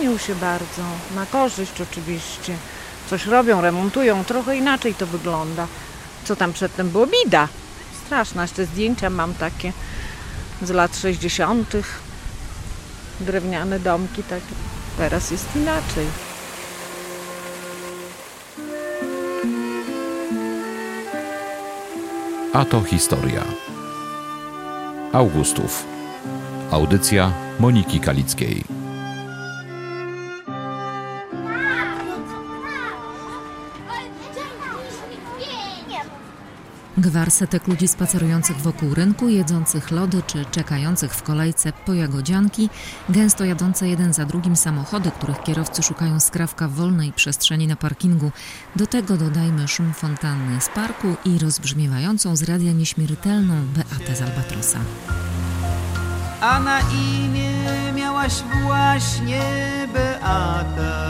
zmienił się bardzo, na korzyść oczywiście. Coś robią, remontują, trochę inaczej to wygląda. Co tam przedtem było? Bida. Straszna, te zdjęcia mam takie z lat 60. Drewniane domki takie. Teraz jest inaczej. A to historia. Augustów. Audycja Moniki Kalickiej. Gwar setek ludzi spacerujących wokół rynku, jedzących lody czy czekających w kolejce po jagodzianki, gęsto jadące jeden za drugim samochody, których kierowcy szukają skrawka w wolnej przestrzeni na parkingu. Do tego dodajmy szum fontanny z parku i rozbrzmiewającą z radia nieśmiertelną Beatę z Albatrosa. A na imię miałaś właśnie Beata.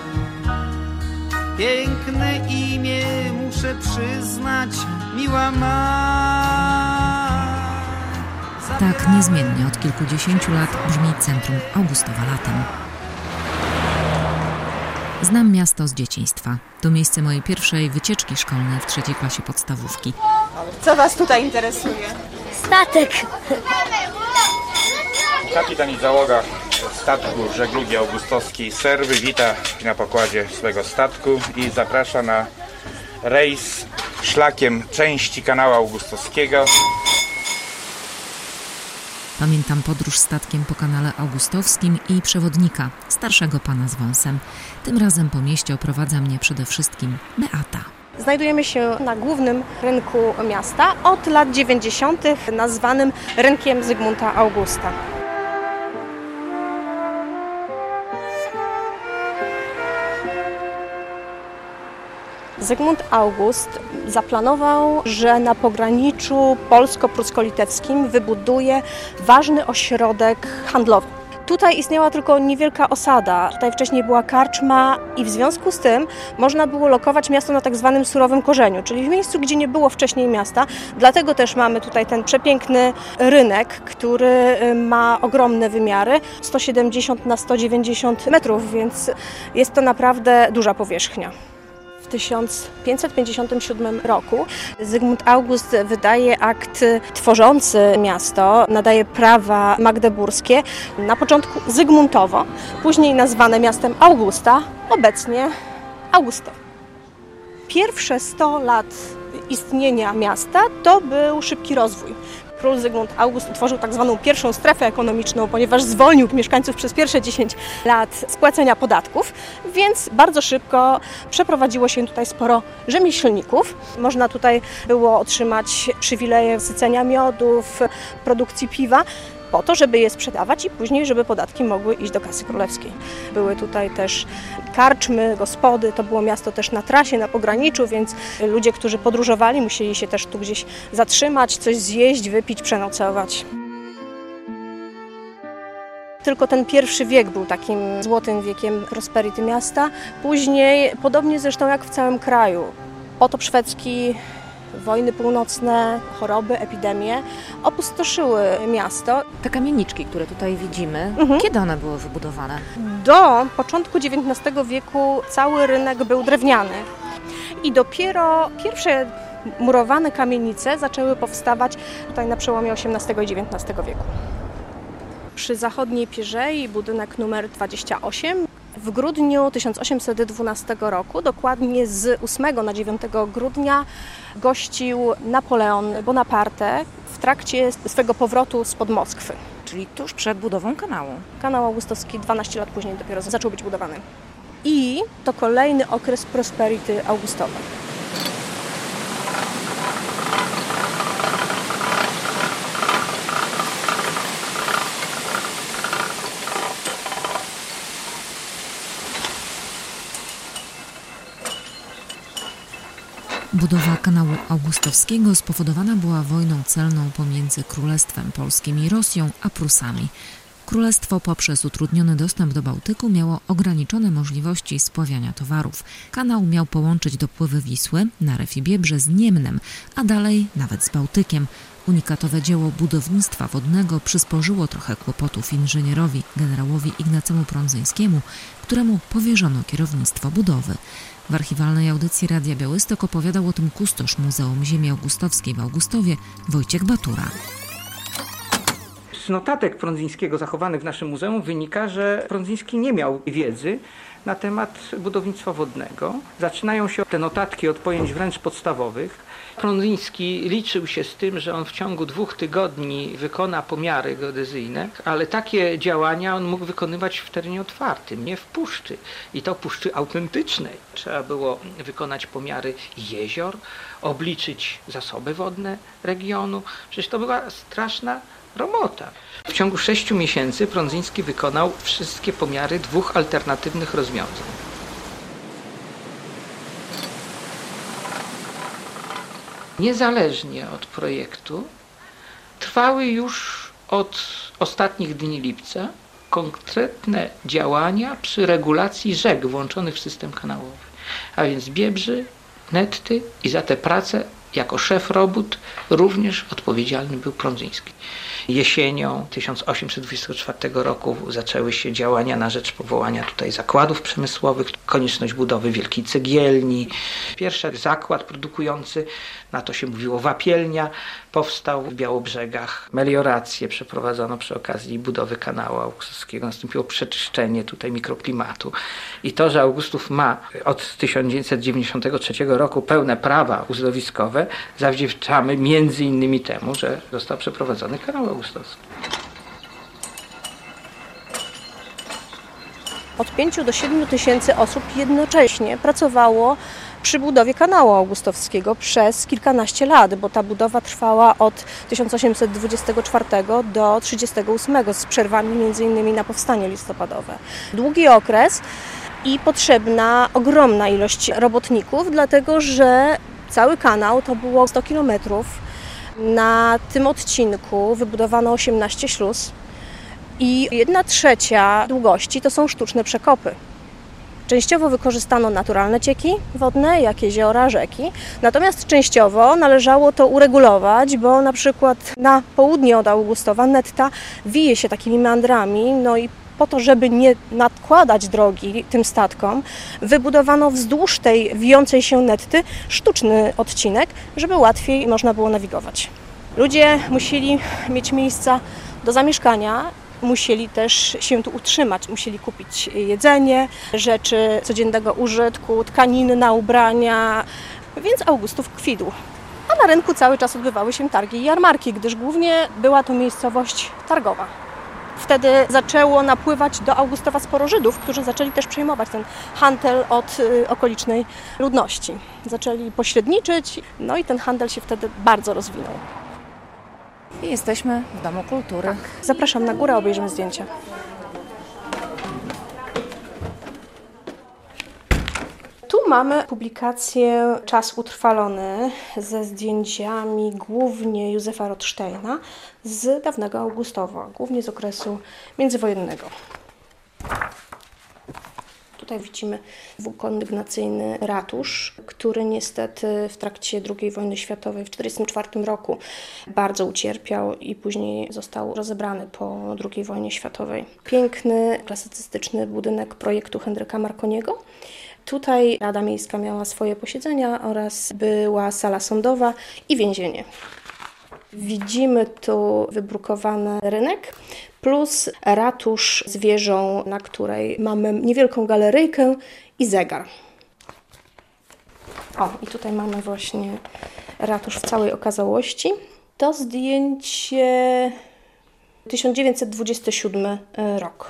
Piękne imię, muszę przyznać, miła ma. Tak niezmiennie od kilkudziesięciu lat brzmi centrum Augustowa latem. Znam miasto z dzieciństwa. To miejsce mojej pierwszej wycieczki szkolnej w 3. klasie podstawówki. Co Was tutaj interesuje? Statek. Kapitan i załoga statku żeglugi augustowskiej Serwy wita na pokładzie swego statku i zaprasza na rejs szlakiem części kanału augustowskiego. Pamiętam podróż statkiem po kanale augustowskim i przewodnika, starszego pana z wąsem. Tym razem po mieście oprowadza mnie przede wszystkim Beata. Znajdujemy się na głównym rynku miasta od lat 90. nazwanym rynkiem Zygmunta Augusta. Zygmunt August zaplanował, że na pograniczu polsko-prusko-litewskim wybuduje ważny ośrodek handlowy. Tutaj istniała tylko niewielka osada, tutaj wcześniej była karczma i w związku z tym można było lokować miasto na tak zwanym surowym korzeniu, czyli w miejscu, gdzie nie było wcześniej miasta. Dlatego też mamy tutaj ten przepiękny rynek, który ma ogromne wymiary, 170 na 190 metrów, więc jest to naprawdę duża powierzchnia. W 1557 roku Zygmunt August wydaje akt tworzący miasto, nadaje prawa magdeburskie, na początku Zygmuntowo, później nazwane miastem Augusta, obecnie Augusto. Pierwsze 100 lat istnienia miasta to był szybki rozwój. Król Zygmunt August utworzył tak zwaną pierwszą strefę ekonomiczną, ponieważ zwolnił mieszkańców przez pierwsze 10 lat z płacenia podatków, więc bardzo szybko przeprowadziło się tutaj sporo rzemieślników. Można tutaj było otrzymać przywileje sycenia miodów, produkcji piwa, po to, żeby je sprzedawać i później, żeby podatki mogły iść do kasy królewskiej. Były tutaj też karczmy, gospody, to było miasto też na trasie, na pograniczu, więc ludzie, którzy podróżowali, musieli się też tu gdzieś zatrzymać, coś zjeść, wypić, przenocować. Tylko ten pierwszy wiek był takim złotym wiekiem prosperity miasta. Później, podobnie zresztą jak w całym kraju, potop szwedzki, wojny północne, choroby, epidemie opustoszyły miasto. Te kamieniczki, które tutaj widzimy, kiedy one były wybudowane? Do początku XIX wieku cały rynek był drewniany i dopiero pierwsze murowane kamienice zaczęły powstawać tutaj na przełomie XVIII i XIX wieku. Przy zachodniej pierzei budynek numer 28. W grudniu 1812 roku, dokładnie z 8 na 9 grudnia, gościł Napoleon Bonaparte w trakcie swego powrotu spod Moskwy. Czyli tuż przed budową kanału. Kanał augustowski 12 lat później dopiero zaczął być budowany. I to kolejny okres prosperity augustowej. Budowa kanału augustowskiego spowodowana była wojną celną pomiędzy Królestwem Polskim i Rosją a Prusami. Królestwo poprzez utrudniony dostęp do Bałtyku miało ograniczone możliwości spławiania towarów. Kanał miał połączyć dopływy Wisły na Refie Biebrze z Niemnem, a dalej nawet z Bałtykiem. Unikatowe dzieło budownictwa wodnego przysporzyło trochę kłopotów inżynierowi generałowi Ignacemu Prądzyńskiemu, któremu powierzono kierownictwo budowy. W archiwalnej audycji Radia Białystok opowiadał o tym kustosz Muzeum Ziemi Augustowskiej w Augustowie Wojciech Batura. Z notatek Prądzyńskiego zachowanych w naszym muzeum wynika, że Prądzyński nie miał wiedzy na temat budownictwa wodnego. Zaczynają się te notatki od pojęć wręcz podstawowych. Prądzyński liczył się z tym, że on w ciągu 2 tygodni wykona pomiary geodezyjne, ale takie działania on mógł wykonywać w terenie otwartym, nie w puszczy. I to puszczy autentycznej. Trzeba było wykonać pomiary jezior, obliczyć zasoby wodne regionu. Przecież to była straszna robota. W ciągu 6 miesięcy Prądzyński wykonał wszystkie pomiary 2 alternatywnych rozwiązań. Niezależnie od projektu trwały już od ostatnich dni lipca konkretne działania przy regulacji rzek włączonych w system kanałowy. A więc Biebrzy, Netty i za te prace jako szef robót również odpowiedzialny był Prądzyński. Jesienią 1824 roku zaczęły się działania na rzecz powołania tutaj zakładów przemysłowych, konieczność budowy wielkiej cegielni. Pierwszy zakład produkujący, na to się mówiło wapielnia, powstał w Białobrzegach. Meliorację przeprowadzono przy okazji budowy kanału augustowskiego. Nastąpiło przeczyszczenie tutaj mikroklimatu. I to, że Augustów ma od 1993 roku pełne prawa uzdrowiskowe, zawdzięczamy między innymi temu, że został przeprowadzony kanał augustowski. Od 5 do 7 tysięcy osób jednocześnie pracowało przy budowie kanału augustowskiego przez kilkanaście lat, bo ta budowa trwała od 1824 do 1938 z przerwami m.in. na powstanie listopadowe. Długi okres i potrzebna ogromna ilość robotników, dlatego że cały kanał to było 100 kilometrów. Na tym odcinku wybudowano 18 śluz i 1/3 długości to są sztuczne przekopy. Częściowo wykorzystano naturalne cieki wodne, jak jeziora, rzeki, natomiast częściowo należało to uregulować, bo na przykład na południe od Augustowa Netta wije się takimi meandrami, no i po to, żeby nie nadkładać drogi tym statkom, wybudowano wzdłuż tej wijącej się Netty sztuczny odcinek, żeby łatwiej można było nawigować. Ludzie musieli mieć miejsca do zamieszkania, musieli też się tu utrzymać, musieli kupić jedzenie, rzeczy codziennego użytku, tkaniny na ubrania, więc Augustów kwitł. A na rynku cały czas odbywały się targi i jarmarki, gdyż głównie była to miejscowość targowa. Wtedy zaczęło napływać do Augustowa sporo Żydów, którzy zaczęli też przejmować ten handel od okolicznej ludności. Zaczęli pośredniczyć, no i ten handel się wtedy bardzo rozwinął. I jesteśmy w Domu Kultury. Zapraszam na górę, obejrzymy zdjęcia. Tu mamy publikację Czas utrwalony ze zdjęciami głównie Józefa Rothsteina z dawnego Augustowa, głównie z okresu międzywojennego. Tutaj widzimy dwukondygnacyjny ratusz, który niestety w trakcie II wojny światowej w 1944 roku bardzo ucierpiał i później został rozebrany po II wojnie światowej. Piękny, klasycystyczny budynek projektu Henryka Marconiego. Tutaj Rada Miejska miała swoje posiedzenia oraz była sala sądowa i więzienie. Widzimy tu wybrukowany rynek plus ratusz z wieżą, na której mamy niewielką galeryjkę i zegar. O, i tutaj mamy właśnie ratusz w całej okazałości. To zdjęcie 1927 rok.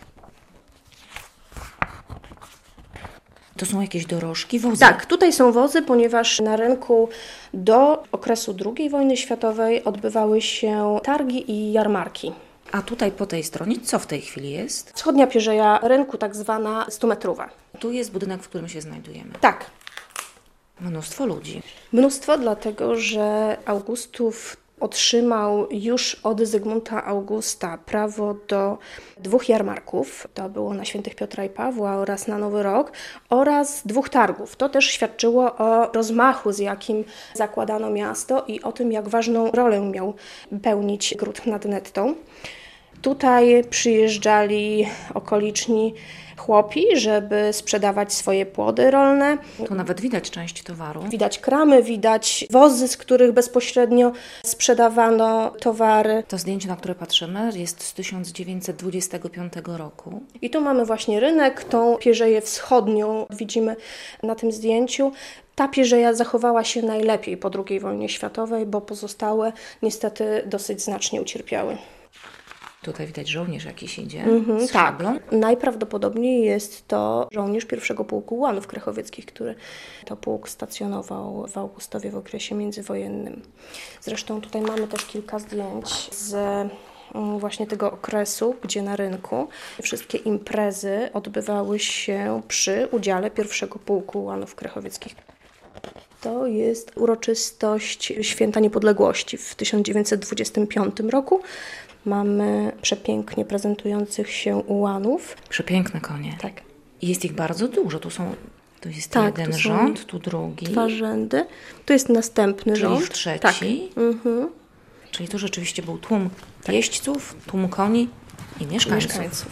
To są jakieś dorożki, wozy? Tak, tutaj są wozy, ponieważ na rynku do okresu II wojny światowej odbywały się targi i jarmarki. A tutaj po tej stronie co w tej chwili jest? Wschodnia pierzeja rynku, tak zwana 100-metrowa. Tu jest budynek, w którym się znajdujemy. Tak. Mnóstwo ludzi. Mnóstwo, dlatego że Augustów Otrzymał już od Zygmunta Augusta prawo do 2 jarmarków, to było na Świętych Piotra i Pawła oraz na Nowy Rok, oraz 2 targów. To też świadczyło o rozmachu, z jakim zakładano miasto i o tym, jak ważną rolę miał pełnić gród nad Nettą. Tutaj przyjeżdżali okoliczni chłopi, żeby sprzedawać swoje płody rolne. Tu nawet widać część towaru. Widać kramy, widać wozy, z których bezpośrednio sprzedawano towary. To zdjęcie, na które patrzymy, jest z 1925 roku. I tu mamy właśnie rynek, tą pierzeję wschodnią widzimy na tym zdjęciu. Ta pierzeja zachowała się najlepiej po II wojnie światowej, bo pozostałe niestety dosyć znacznie ucierpiały. Tutaj widać żołnierz jakiś idzie z tak, szablą. najprawdopodobniej jest to żołnierz pierwszego pułku ułanów krechowieckich, który to pułk stacjonował w Augustowie w okresie międzywojennym. Zresztą tutaj mamy też kilka zdjęć z właśnie tego okresu, gdzie na rynku wszystkie imprezy odbywały się przy udziale pierwszego pułku ułanów krechowieckich. To jest uroczystość Święta Niepodległości w 1925 roku. Mamy przepięknie prezentujących się ułanów. Przepiękne konie. Tak. I jest ich bardzo dużo. Tu jest tak, jeden tu rząd, tu drugi. 2 rzędy. Tu jest następny rząd. Czyli trzeci. Tak. Czyli tu rzeczywiście był tłum jeźdźców, tłum koni i mieszkańców.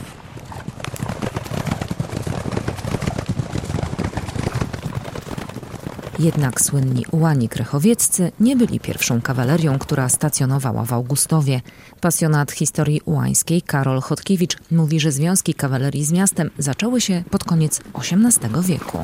Jednak słynni ułani krechowieccy nie byli pierwszą kawalerią, która stacjonowała w Augustowie. Pasjonat historii ułańskiej Karol Chodkiewicz mówi, że związki kawalerii z miastem zaczęły się pod koniec XVIII wieku.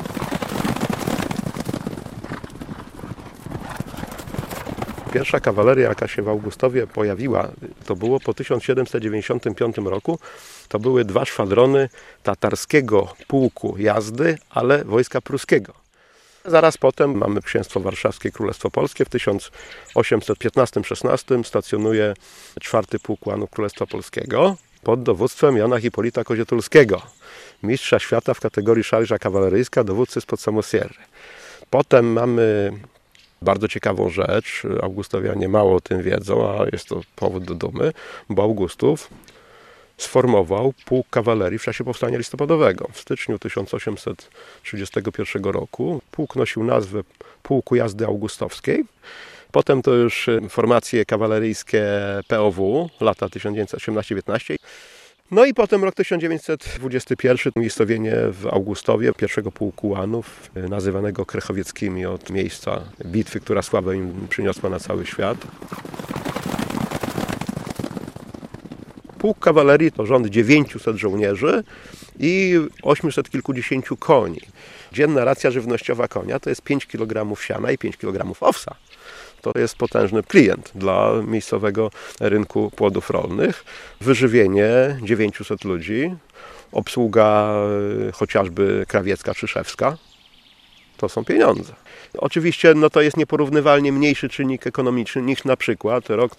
Pierwsza kawaleria, jaka się w Augustowie pojawiła, to było po 1795 roku. To były 2 szwadrony tatarskiego pułku jazdy, ale wojska pruskiego. Zaraz potem mamy Księstwo Warszawskie, Królestwo Polskie. W 1815-16 stacjonuje 4. Pułk Ułanów Królestwa Polskiego pod dowództwem Jana Hipolita Koziotulskiego, mistrza świata w kategorii szarża kawaleryjska, dowódcy spod Samosierry. Potem mamy bardzo ciekawą rzecz, Augustowianie mało o tym wiedzą, a jest to powód do dumy, bo Augustów sformował pułk kawalerii w czasie powstania listopadowego. W styczniu 1831 roku pułk nosił nazwę Pułku Jazdy Augustowskiej. Potem to już formacje kawaleryjskie POW, lata 1918-19. No i potem rok 1921, umiejscowienie w Augustowie pierwszego pułku ułanów, nazywanego krechowieckimi od miejsca bitwy, która sławę im przyniosła na cały świat. Pułk kawalerii to rząd 900 żołnierzy i 800 kilkudziesięciu koni. Dzienna racja żywnościowa konia to jest 5 kg siana i 5 kg owsa. To jest potężny klient dla miejscowego rynku płodów rolnych. Wyżywienie 900 ludzi, obsługa chociażby krawiecka czy szewska. To są pieniądze. Oczywiście to jest nieporównywalnie mniejszy czynnik ekonomiczny niż na przykład rok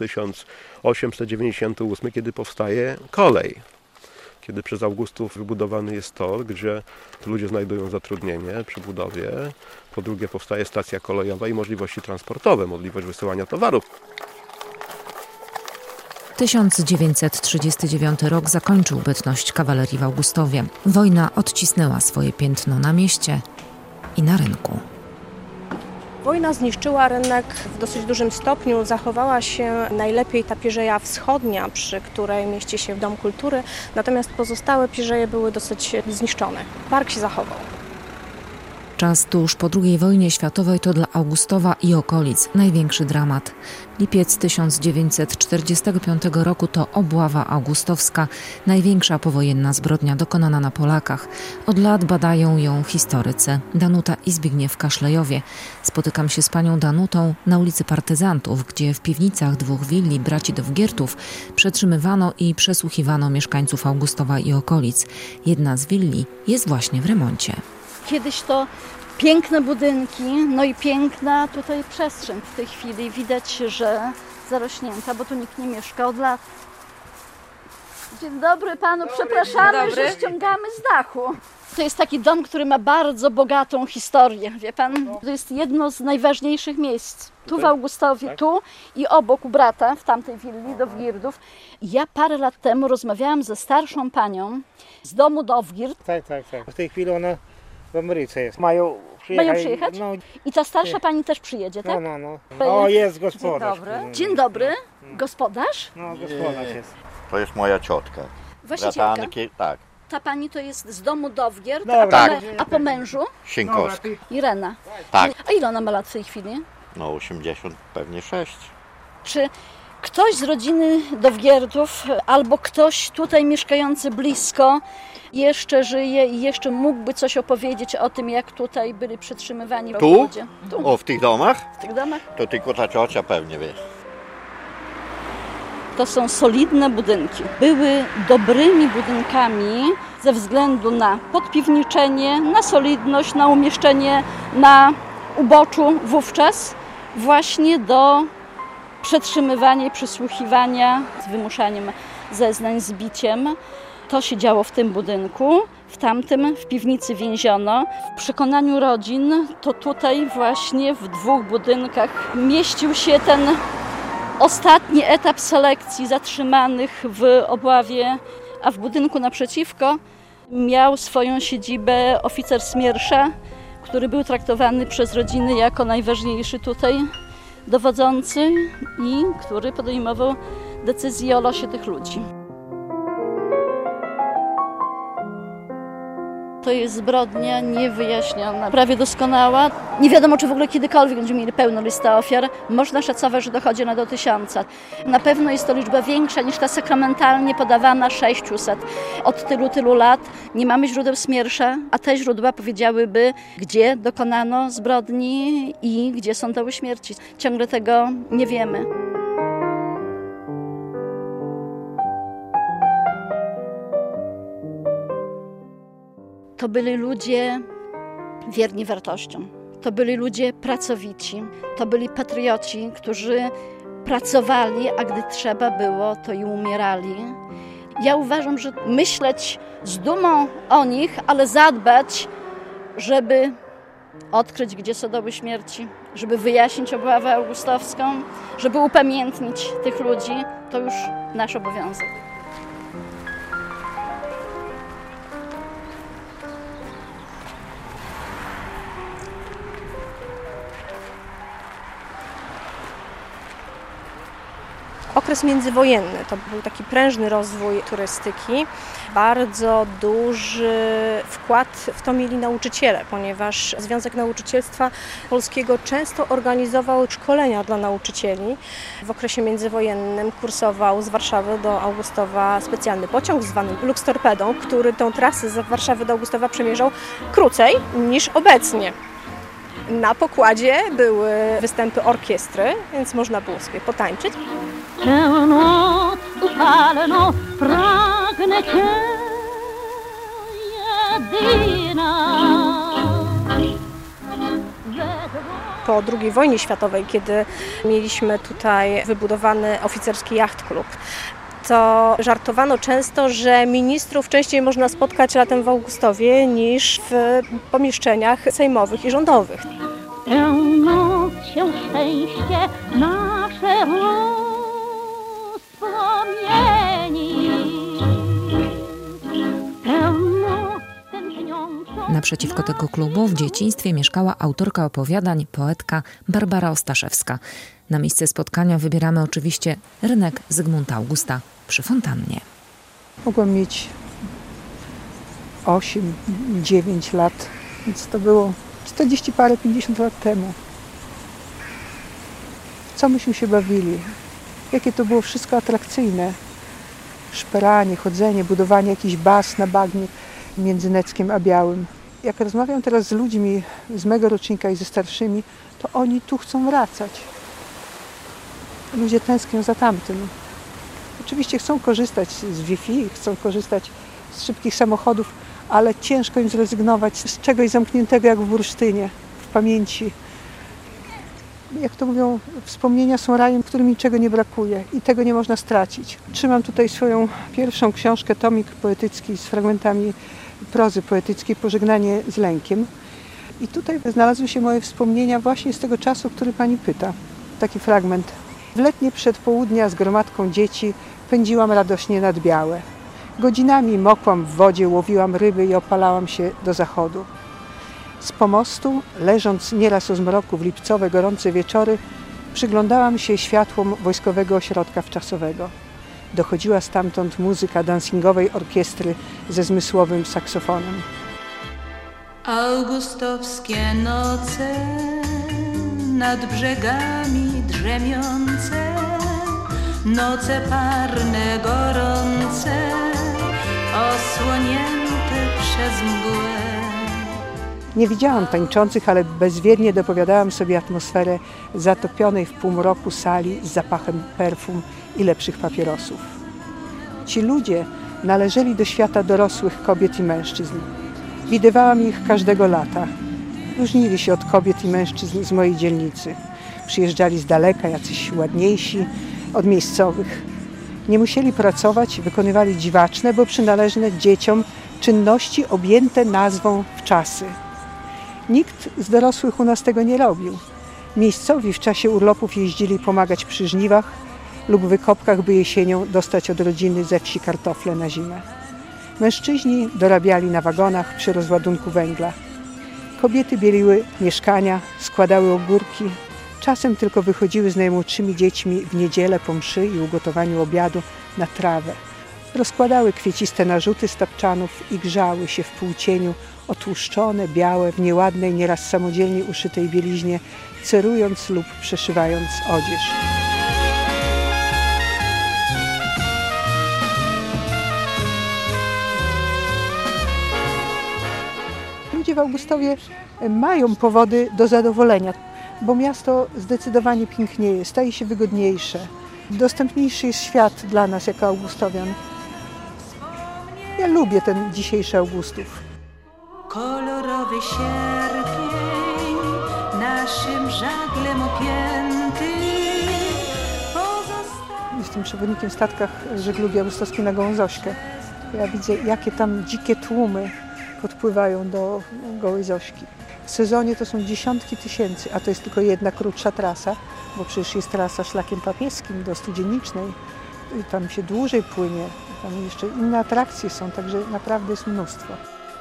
1898, kiedy powstaje kolej. Kiedy przez Augustów wybudowany jest tor, gdzie ludzie znajdują zatrudnienie przy budowie. Po drugie powstaje stacja kolejowa i możliwości transportowe, możliwość wysyłania towarów. 1939 rok zakończył bytność kawalerii w Augustowie. Wojna odcisnęła swoje piętno na mieście i na rynku. Wojna zniszczyła rynek w dosyć dużym stopniu. Zachowała się najlepiej ta pierzeja wschodnia, przy której mieści się Dom Kultury, natomiast pozostałe pierzeje były dosyć zniszczone. Park się zachował. Czas tuż po II wojnie światowej to dla Augustowa i okolic największy dramat. Lipiec 1945 roku to obława augustowska, największa powojenna zbrodnia dokonana na Polakach. Od lat badają ją historycy Danuta i Zbigniew Kaszlejowie. Spotykam się z panią Danutą na ulicy Partyzantów, gdzie w piwnicach 2 willi braci Dowgiertów przetrzymywano i przesłuchiwano mieszkańców Augustowa i okolic. Jedna z willi jest właśnie w remoncie. Kiedyś to piękne budynki, no i piękna tutaj przestrzeń w tej chwili. Widać, że zarośnięta, bo tu nikt nie mieszka od lat. Dzień dobry panu, przepraszamy, że ściągamy z dachu. To jest taki dom, który ma bardzo bogatą historię, wie pan? To jest jedno z najważniejszych miejsc. Tu w Augustowie, tu i obok u brata, w tamtej willi Dowgirdów. Ja parę lat temu rozmawiałam ze starszą panią z domu Dowgird. Tak. W tej chwili ona w Ameryce jest. Mają przyjechać? No, I ta starsza pani też przyjedzie, tak? No. O, jest gospodarz. Dzień dobry. Gospodarz? No, gospodarz jest. To jest moja ciotka. Właścicielka. Bratanki, tak. Ta pani to jest z domu Dowgierd, Tak. a po mężu? Sienkowska. Irena. Tak. A ile ona ma lat w tej chwili? No 80, pewnie 6. Czy ktoś z rodziny Dowgierdów albo ktoś tutaj mieszkający blisko jeszcze żyje i jeszcze mógłby coś opowiedzieć o tym, jak tutaj byli przetrzymywani Tu? ludzie? Tu. O, w tych domach? W tych domach? To tylko ta ciocia pewnie wie. To są solidne budynki. Były dobrymi budynkami ze względu na podpiwniczenie, na solidność, na umieszczenie na uboczu wówczas właśnie do przetrzymywania i przesłuchiwania z wymuszaniem zeznań, z biciem. To się działo w tym budynku, w tamtym w piwnicy więziono. W przekonaniu rodzin to tutaj właśnie w 2 budynkach mieścił się ten ostatni etap selekcji zatrzymanych w Obławie, a w budynku naprzeciwko miał swoją siedzibę oficer Smiersza, który był traktowany przez rodziny jako najważniejszy tutaj dowodzący i który podejmował decyzję o losie tych ludzi. To jest zbrodnia niewyjaśniona, prawie doskonała. Nie wiadomo, czy w ogóle kiedykolwiek będziemy mieli pełną listę ofiar. Można szacować, że dochodzi do 1000. Na pewno jest to liczba większa niż ta sakramentalnie podawana 600. Od tylu lat nie mamy źródeł Smiersza, a te źródła powiedziałyby, gdzie dokonano zbrodni i gdzie są doły śmierci. Ciągle tego nie wiemy. To byli ludzie wierni wartościom. To byli ludzie pracowici. To byli patrioci, którzy pracowali, a gdy trzeba było, to i umierali. Ja uważam, że myśleć z dumą o nich, ale zadbać, żeby odkryć, gdzie są doły śmierci, żeby wyjaśnić obławę augustowską, żeby upamiętnić tych ludzi, to już nasz obowiązek. Okres międzywojenny to był taki prężny rozwój turystyki. Bardzo duży wkład w to mieli nauczyciele, ponieważ Związek Nauczycielstwa Polskiego często organizował szkolenia dla nauczycieli. W okresie międzywojennym kursował z Warszawy do Augustowa specjalny pociąg zwany Luxtorpedą, który tę trasę z Warszawy do Augustowa przemierzał krócej niż obecnie. Na pokładzie były występy orkiestry, więc można było sobie potańczyć. Tę noc upalną pragnę Cię jedyna. Po II wojnie światowej, kiedy mieliśmy tutaj wybudowany oficerski jachtklub, to żartowano często, że ministrów częściej można spotkać latem w Augustowie niż w pomieszczeniach sejmowych i rządowych. Tę noc się szczęście nasze Naprzeciwko tego klubu w dzieciństwie mieszkała autorka opowiadań, poetka Barbara Ostaszewska. Na miejsce spotkania wybieramy oczywiście rynek Zygmunta Augusta przy fontannie. Mogłam mieć 8-9 lat, więc to było 40 parę, 50 lat temu. W co myśmy się bawili? Jakie to było wszystko atrakcyjne. Szperanie, chodzenie, budowanie jakichś baz na bagnie między Neckiem a Białym. Jak rozmawiam teraz z ludźmi z mego rocznika i ze starszymi, to oni tu chcą wracać. Ludzie tęsknią za tamtym. Oczywiście chcą korzystać z Wi-Fi, chcą korzystać z szybkich samochodów, ale ciężko im zrezygnować z czegoś zamkniętego jak w bursztynie, w pamięci. jak to mówią, wspomnienia są rajem, w którym niczego nie brakuje i tego nie można stracić. Trzymam tutaj swoją pierwszą książkę, tomik poetycki z fragmentami prozy poetyckiej Pożegnanie z lękiem. I tutaj znalazły się moje wspomnienia właśnie z tego czasu, który pani pyta. Taki fragment. W letnie przedpołudnia z gromadką dzieci pędziłam radośnie nad Białe. Godzinami mokłam w wodzie, łowiłam ryby i opalałam się do zachodu. Z pomostu, leżąc nieraz o zmroku w lipcowe, gorące wieczory, przyglądałam się światłom wojskowego ośrodka wczasowego. Dochodziła stamtąd muzyka dancingowej orkiestry ze zmysłowym saksofonem. Augustowskie noce nad brzegami drzemiące, noce parne, gorące, osłonięte przez mgłę. Nie widziałam tańczących, ale bezwiednie dopowiadałam sobie atmosferę zatopionej w półmroku sali z zapachem perfum i lepszych papierosów. Ci ludzie należeli do świata dorosłych kobiet i mężczyzn. Widywałam ich każdego lata. Różnili się od kobiet i mężczyzn z mojej dzielnicy. Przyjeżdżali z daleka, jacyś ładniejsi od miejscowych. Nie musieli pracować, wykonywali dziwaczne, bo przynależne dzieciom czynności objęte nazwą wczasy. Nikt z dorosłych u nas tego nie robił. Miejscowi w czasie urlopów jeździli pomagać przy żniwach lub wykopkach, by jesienią dostać od rodziny ze wsi kartofle na zimę. Mężczyźni dorabiali na wagonach przy rozładunku węgla. Kobiety bieliły mieszkania, składały ogórki, czasem tylko wychodziły z najmłodszymi dziećmi w niedzielę po mszy i ugotowaniu obiadu na trawę. Rozkładały kwieciste narzuty z tapczanów i grzały się w półcieniu, otłuszczone, białe, w nieładnej, nieraz samodzielnie uszytej bieliźnie, cerując lub przeszywając odzież. Ludzie w Augustowie mają powody do zadowolenia, bo miasto zdecydowanie pięknieje, staje się wygodniejsze. Dostępniejszy jest świat dla nas jako Augustowian. Ja lubię ten dzisiejszy Augustów. Kolorowy sierpień naszym żaglem opięty. Jestem przewodnikiem w statkach żeglugi augustowskiej na Gołą Zośkę. Ja widzę, jakie tam dzikie tłumy podpływają do Gołej Zośki. W sezonie to są dziesiątki tysięcy, a to jest tylko jedna krótsza trasa, bo przecież jest trasa szlakiem papieskim do Studzienicznej. I tam się dłużej płynie, tam jeszcze inne atrakcje są, także naprawdę jest mnóstwo.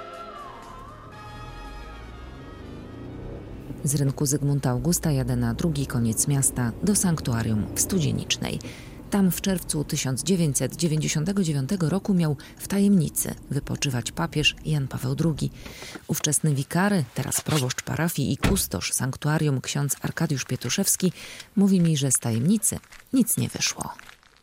Z rynku Zygmunta Augusta jadę na drugi koniec miasta do sanktuarium w Studzienicznej. Tam w czerwcu 1999 roku miał w tajemnicy wypoczywać papież Jan Paweł II. Ówczesny wikary, teraz proboszcz parafii i kustosz sanktuarium ksiądz Arkadiusz Pietuszewski mówi mi, że z tajemnicy nic nie wyszło.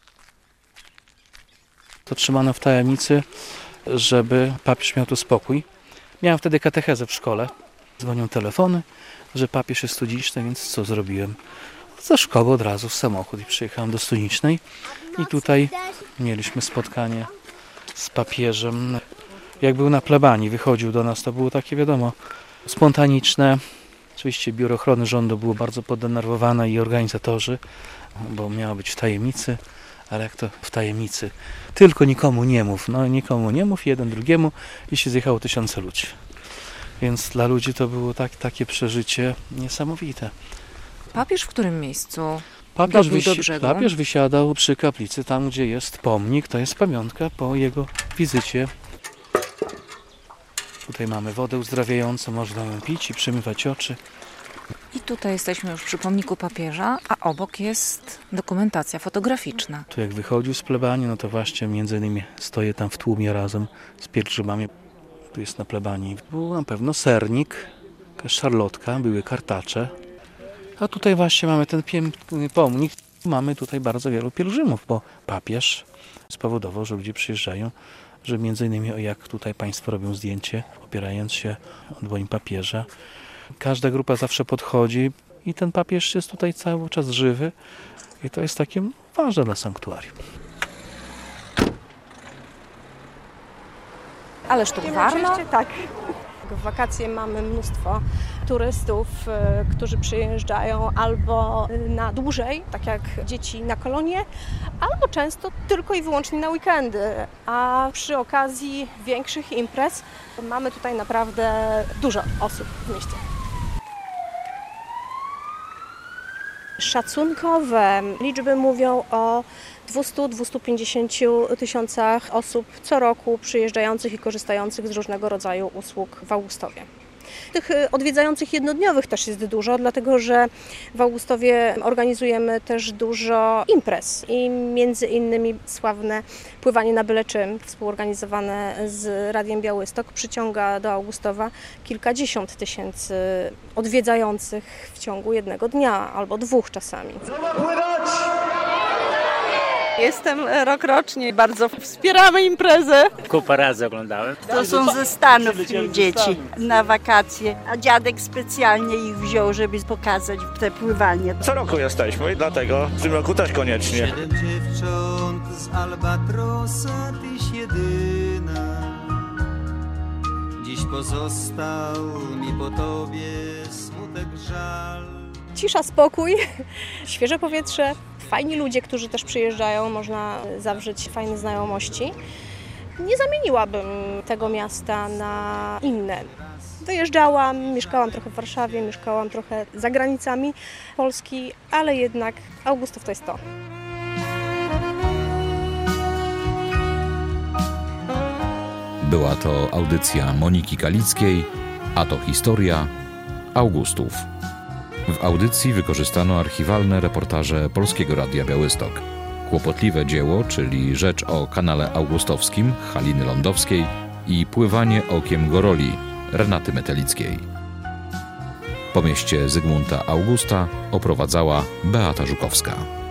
To trzymano w tajemnicy, żeby papież miał tu spokój. Miałem wtedy katechezę w szkole. Dzwonią telefony, że papież jest Studziczny, więc co zrobiłem? Ze szkoły od razu w samochód i przyjechałem do Studzicznej i tutaj mieliśmy spotkanie z papieżem. Jak był na plebanii, wychodził do nas, to było takie, wiadomo, spontaniczne. Oczywiście Biuro Ochrony Rządu było bardzo podenerwowane i organizatorzy, bo miało być w tajemnicy, ale jak to w tajemnicy? Tylko nikomu nie mów, no nikomu nie mów, jeden drugiemu i się zjechało tysiące ludzi. Więc dla ludzi to było takie przeżycie niesamowite. Papież w którym miejscu Papież, do brzegu? Papież wysiadał przy kaplicy, tam gdzie jest pomnik, to jest pamiątka po jego wizycie. Tutaj mamy wodę uzdrawiającą, można ją pić i przemywać oczy. I tutaj jesteśmy już przy pomniku papieża, a obok jest dokumentacja fotograficzna. Tu jak wychodził z plebanii, no to właśnie między innymi stoję tam w tłumie razem z pielgrzymami. Tu jest na plebanii. Był na pewno sernik, jakaś szarlotka, były kartacze. A tutaj właśnie mamy ten piękny pomnik. Mamy tutaj bardzo wielu pielgrzymów, bo papież spowodował, że ludzie przyjeżdżają, że między innymi jak tutaj państwo robią zdjęcie, opierając się o dłoń papieża. Każda grupa zawsze podchodzi i ten papież jest tutaj cały czas żywy i to jest takie ważne dla sanktuarium. Ależ to warno? Tak. W wakacje mamy mnóstwo turystów, którzy przyjeżdżają albo na dłużej, tak jak dzieci na kolonie, albo często tylko i wyłącznie na weekendy. A przy okazji większych imprez mamy tutaj naprawdę dużo osób w mieście. Szacunkowe liczby mówią o 200-250 tysiącach osób co roku przyjeżdżających i korzystających z różnego rodzaju usług w Augustowie. Tych odwiedzających jednodniowych też jest dużo, dlatego że w Augustowie organizujemy też dużo imprez i między innymi sławne pływanie na byle czym, współorganizowane z Radiem Białystok, przyciąga do Augustowa kilkadziesiąt tysięcy odwiedzających w ciągu jednego dnia albo dwóch czasami. Jestem rokrocznie, bardzo wspieramy imprezę. Kupę razy oglądałem. To są ze Stanów dzieci na wakacje, a dziadek specjalnie ich wziął, żeby pokazać te pływanie. Co roku jesteśmy, dlatego w tym roku też koniecznie. 7 dziewcząt z Albatrosa, tyś jedyna. Dziś pozostał mi po tobie smutek, żal. Cisza, spokój, świeże powietrze, fajni ludzie, którzy też przyjeżdżają, można zawrzeć fajne znajomości. Nie zamieniłabym tego miasta na inne. Wyjeżdżałam, mieszkałam trochę w Warszawie, mieszkałam trochę za granicami Polski, ale jednak Augustów to jest to. Była to audycja Moniki Kalickiej, a to historia Augustów. W audycji wykorzystano archiwalne reportaże Polskiego Radia Białystok. Kłopotliwe dzieło, czyli Rzecz o kanale augustowskim Haliny Lądowskiej i Pływanie okiem Goroli Renaty Metelickiej. Po mieście Zygmunta Augusta oprowadzała Beata Żukowska.